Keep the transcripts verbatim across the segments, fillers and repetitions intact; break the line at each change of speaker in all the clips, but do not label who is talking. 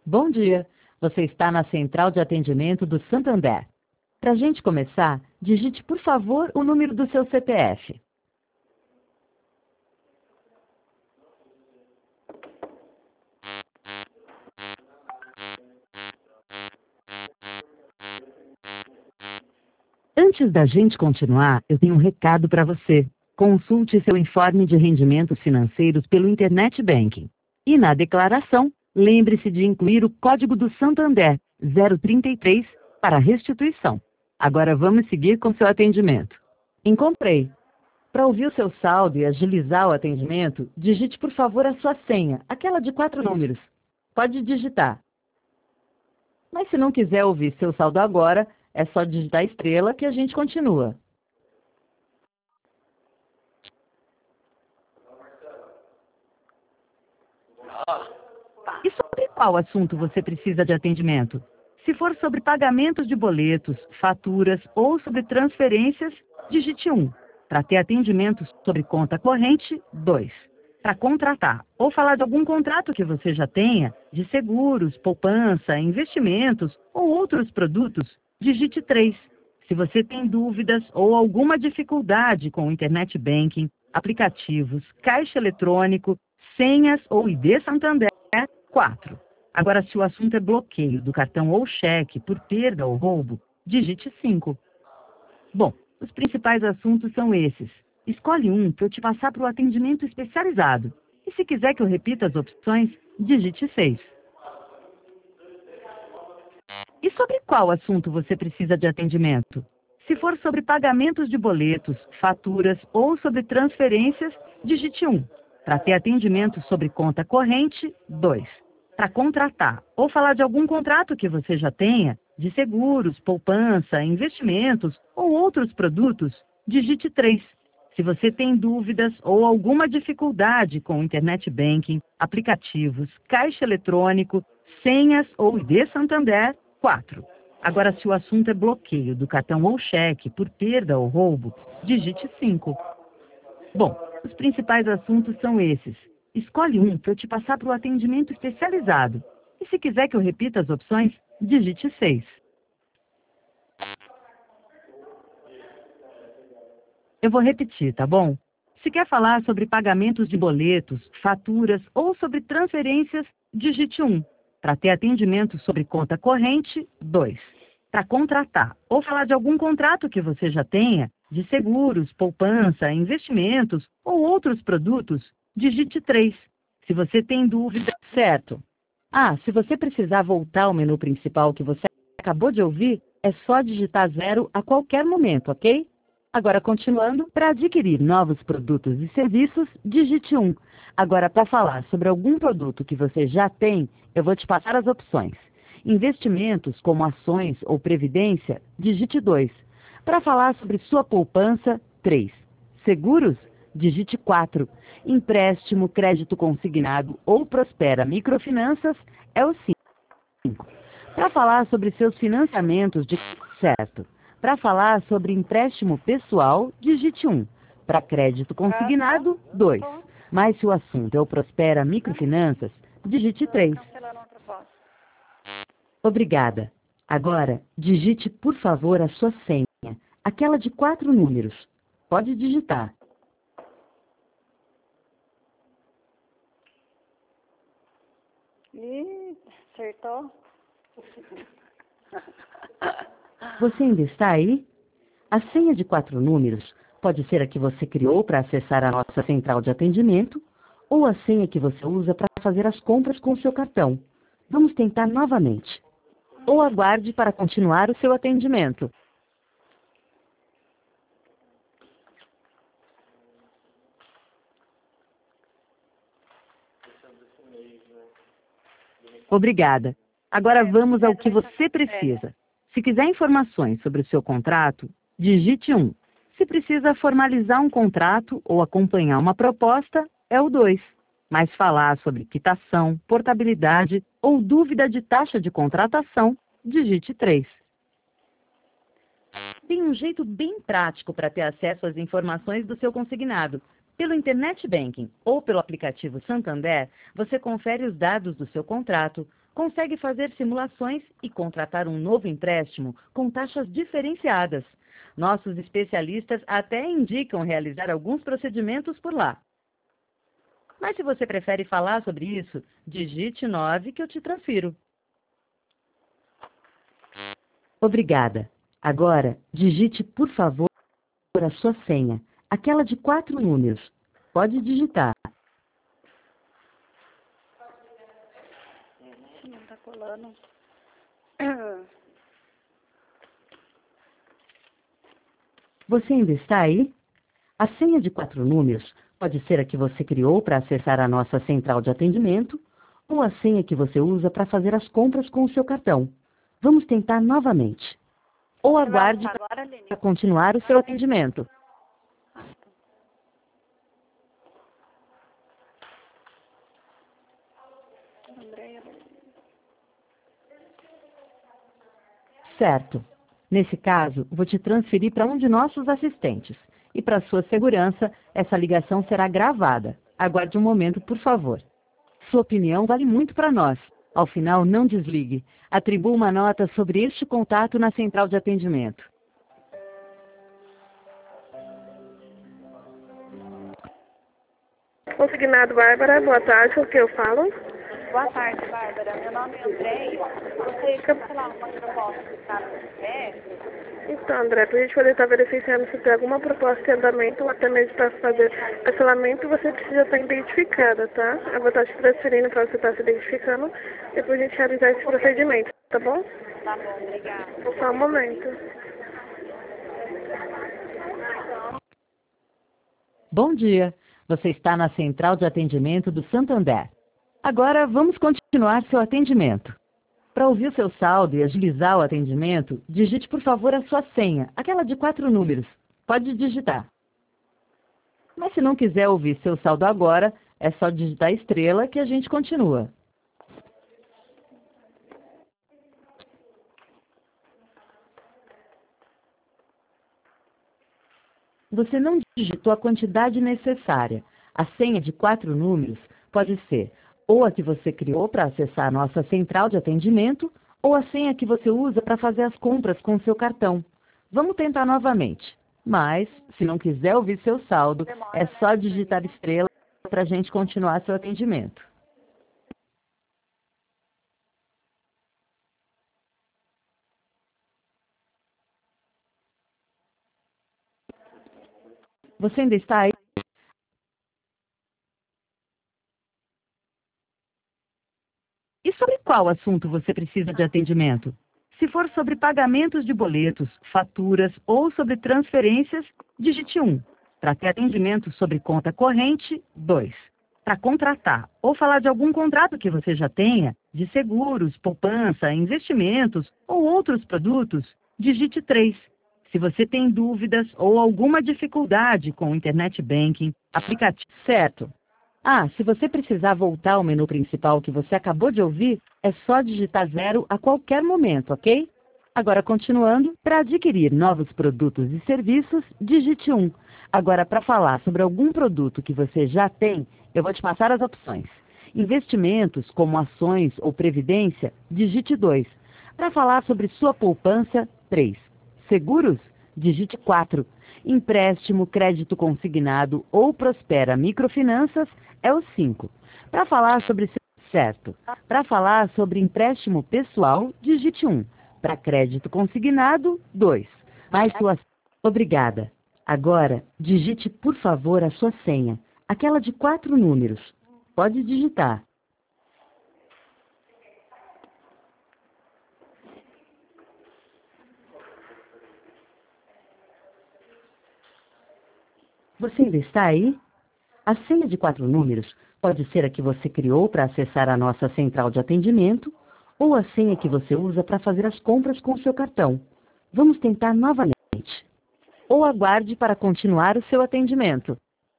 Bom dia, você está na central de atendimento do Santander. Para a gente começar, digite por favor o número do seu C P F. Antes da gente continuar, eu tenho um recado para você. Consulte seu informe de rendimentos financeiros pelo Internet Banking. E na declaração, lembre-se de incluir o código do Santander zero trinta e três para restituição. Agora vamos seguir com seu atendimento. Encontrei. Para ouvir o seu saldo e agilizar o atendimento, digite por favor a sua senha, aquela de quatro números. Pode digitar. Mas se não quiser ouvir seu saldo agora, é só digitar estrela que a gente continua. E sobre qual assunto você precisa de atendimento? Se for sobre pagamentos de boletos, faturas ou sobre transferências, digite um. Para ter atendimento sobre conta corrente, dois. Para contratar ou falar de algum contrato que você já tenha, de seguros, poupança, investimentos ou outros produtos, digite três. Se você tem dúvidas ou alguma dificuldade com o Internet Banking, aplicativos, caixa eletrônico, senhas ou I D Santander, quatro. Agora, se o assunto é bloqueio do cartão ou cheque por perda ou roubo, digite cinco. Bom, os principais assuntos são esses. Escolhe um para eu te passar para o atendimento especializado. E se quiser que eu repita as opções, digite seis. E sobre qual assunto você precisa de atendimento? Se for sobre pagamentos de boletos, faturas ou sobre transferências, digite um. Para ter atendimento sobre conta corrente, dois. Para contratar ou falar de algum contrato que você já tenha, de seguros, poupança, investimentos ou outros produtos, digite três. Se você tem dúvidas ou alguma dificuldade com o Internet Banking, aplicativos, caixa eletrônico, senhas ou I D Santander, quatro. Agora, se o assunto é bloqueio do cartão ou cheque por perda ou roubo, digite cinco. Bom, os principais assuntos são esses. Escolhe um para eu te passar para o atendimento especializado. E se quiser que eu repita as opções, digite seis. Eu vou repetir, tá bom? Se quer falar sobre pagamentos de boletos, faturas ou sobre transferências, digite um. Para ter atendimento sobre conta corrente, dois. Para contratar ou falar de algum contrato que você já tenha, de seguros, poupança, investimentos ou outros produtos, digite três. Se você tem dúvida, certo. Ah, se você precisar voltar ao menu principal que você acabou de ouvir, é só digitar zero a qualquer momento, ok? Agora, continuando, para adquirir novos produtos e serviços, digite um. Agora, para falar sobre algum produto que você já tem, eu vou te passar as opções. Investimentos, como ações ou previdência, digite dois. Para falar sobre sua poupança, três. Seguros, digite quatro. Empréstimo, crédito consignado ou Prospera Microfinanças, é o cinco. Para falar sobre seus financiamentos, de certo. Para falar sobre empréstimo pessoal, digite um. Para crédito consignado, dois. Mas se o assunto é o Prospera Microfinanças, digite três. Obrigada. Agora, digite, por favor, a sua senha, aquela de quatro números. Pode digitar.
Ih, acertou?
Você ainda está aí? A senha de quatro números pode ser a que você criou para acessar a nossa central de atendimento ou a senha que você usa para fazer as compras com o seu cartão. Vamos tentar novamente. Ou aguarde para continuar o seu atendimento. Obrigada. Agora vamos ao que você precisa. Se quiser informações sobre o seu contrato, digite um. Se precisa formalizar um contrato ou acompanhar uma proposta, é o dois. Mas falar sobre quitação, portabilidade ou dúvida de taxa de contratação, digite três. Tem um jeito bem prático para ter acesso às informações do seu consignado. Pelo Internet Banking ou pelo aplicativo Santander, você confere os dados do seu contrato, consegue fazer simulações e contratar um novo empréstimo com taxas diferenciadas. Nossos especialistas até indicam realizar alguns procedimentos por lá. Mas se você prefere falar sobre isso, digite nove que eu te transfiro. Obrigada. Agora, digite, por favor, a sua senha, aquela de quatro números. Pode digitar.
Não tá colando.
Você ainda está aí? A senha de quatro números pode ser a que você criou para acessar a nossa central de atendimento ou a senha que você usa para fazer as compras com o seu cartão. Vamos tentar novamente. Ou aguarde para continuar o seu atendimento. Certo. Nesse caso, vou te transferir para um de nossos assistentes. E para sua segurança, essa ligação será gravada. Aguarde um momento, por favor. Sua opinião vale muito para nós. Ao final, não desligue. Atribua uma nota sobre este contato na central de atendimento.
Consignado Bárbara, boa tarde, o que eu falo?
Boa tarde, Bárbara. Meu nome é Andréia. Gostaria de cancelar uma proposta que está no semestre.
Então, André, para a gente poder estar verificando se tem alguma proposta de andamento ou até mesmo para fazer cancelamento, você precisa estar identificada, tá? Eu vou estar te transferindo para você estar se identificando, depois a gente realizar esse procedimento, tá bom?
Tá bom, obrigada.
Só um momento.
Bom dia. Você está na central de atendimento do Santander. Agora, vamos continuar seu atendimento. Para ouvir o seu saldo e agilizar o atendimento, digite, por favor, a sua senha, aquela de quatro números. Pode digitar. Mas se não quiser ouvir seu saldo agora, é só digitar estrela que a gente continua. Você não digitou a quantidade necessária. A senha de quatro números pode ser ou a que você criou para acessar a nossa central de atendimento, ou a senha que você usa para fazer as compras com o seu cartão. Vamos tentar novamente. Mas, se não quiser ouvir seu saldo, é só digitar estrela para a gente continuar seu atendimento. Você ainda está aí? E sobre qual assunto você precisa de atendimento? Se for sobre pagamentos de boletos, faturas ou sobre transferências, digite um. Para ter atendimento sobre conta corrente, dois. Para contratar ou falar de algum contrato que você já tenha, de seguros, poupança, investimentos ou outros produtos, digite três. Se você tem dúvidas ou alguma dificuldade com o Internet Banking, aplicativo certo. Ah, se você precisar voltar ao menu principal que você acabou de ouvir, é só digitar zero a qualquer momento, ok? Agora, continuando, para adquirir novos produtos e serviços, digite um. Agora, para falar sobre algum produto que você já tem, eu vou te passar as opções. Investimentos, como ações ou previdência, digite dois. Para falar sobre sua poupança, três. Seguros, digite quatro. Empréstimo, crédito consignado ou Prospera Microfinanças é o cinco. Para falar sobre certo. Para falar sobre empréstimo pessoal, digite um. Para crédito consignado, dois. Mais sua... Obrigada. Agora, digite, por favor, a sua senha, aquela de quatro números. Pode digitar. Você ainda está aí? A senha de quatro números pode ser a que você criou para acessar a nossa central de atendimento ou a senha que você usa para fazer as compras com o seu cartão. Vamos tentar novamente. Ou aguarde para continuar o seu atendimento.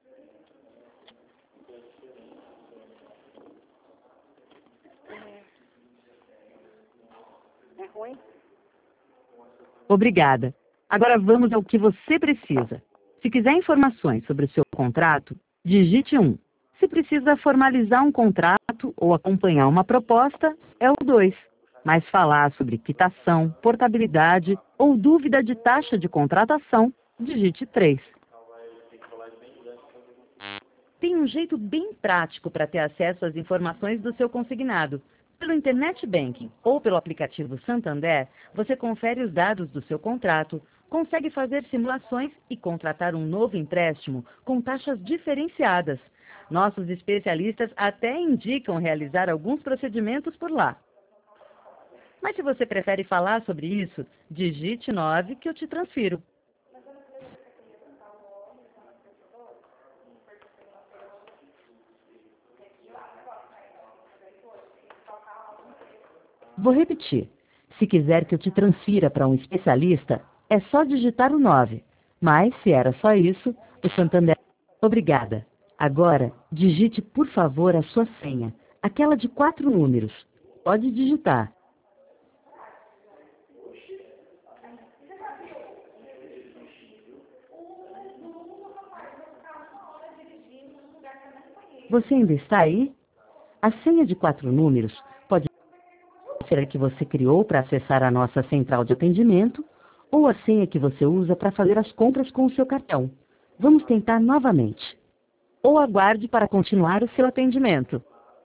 É ruim?
Obrigada. Agora vamos ao que você precisa. Se quiser informações sobre o seu contrato, digite um. Se precisa formalizar um contrato ou acompanhar uma proposta, é o dois. Mas falar sobre quitação, portabilidade ou dúvida de taxa de contratação, digite três. Tem um jeito bem prático para ter acesso às informações do seu consignado. Pelo Internet Banking ou pelo aplicativo Santander, você confere os dados do seu contrato, consegue fazer simulações e contratar um novo empréstimo com taxas diferenciadas. Nossos especialistas até indicam realizar alguns procedimentos por lá. Mas se você prefere falar sobre isso, digite nove que eu te transfiro. Vou repetir. Se quiser que eu te transfira para um especialista, é só digitar o nove. Mas, se era só isso, o Santander... Obrigada. Agora, digite, por favor, a sua senha. Aquela de quatro números. Pode digitar. Você ainda está aí? A senha de quatro números pode ser a que você criou para acessar a nossa central de atendimento ou a senha que você usa para fazer as compras com o seu cartão. Vamos tentar novamente. Ou aguarde para continuar o seu atendimento.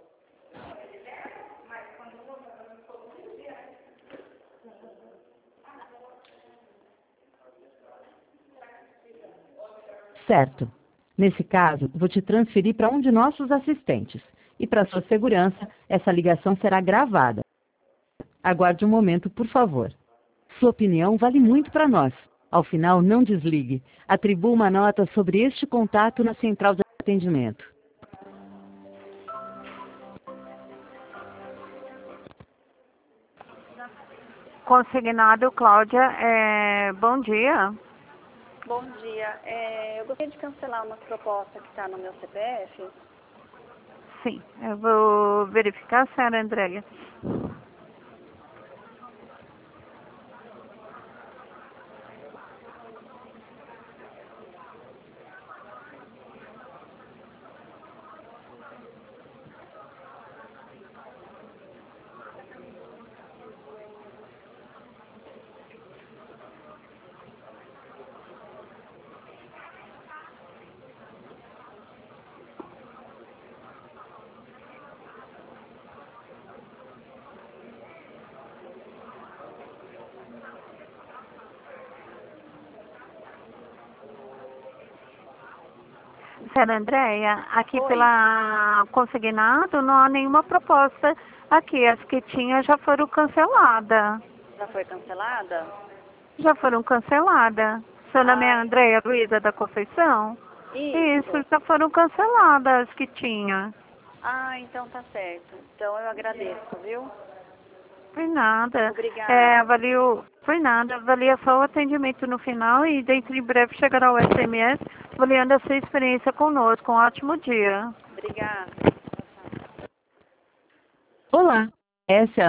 Certo. Nesse caso, vou te transferir para um de nossos assistentes. E para sua segurança, essa ligação será gravada. Aguarde um momento, por favor. Sua opinião vale muito para nós. Ao final, não desligue. Atribua uma nota sobre este contato na central de atendimento.
Consignado, Cláudia, é... bom dia.
Bom dia. É, eu gostaria de cancelar uma proposta que está no meu C P F.
Sim, eu vou verificar, senhora Andréia. Senhora Andréia, aqui
Oi.
pela consignado não há nenhuma proposta aqui. As que tinha já foram canceladas.
Já foi cancelada?
Já foram canceladas. Seu nome é
Ah.
Andréia Luiza da Conceição?
Isso.
Isso, já foram canceladas as que tinha.
Ah, então tá certo. Então eu agradeço, viu?
Por nada.
Obrigada.
É, avalio, por nada. Avalia só o atendimento no final e dentro em breve chegará o S M S avaliando a sua experiência conosco. Um ótimo dia.
Obrigada.
Olá, essa é a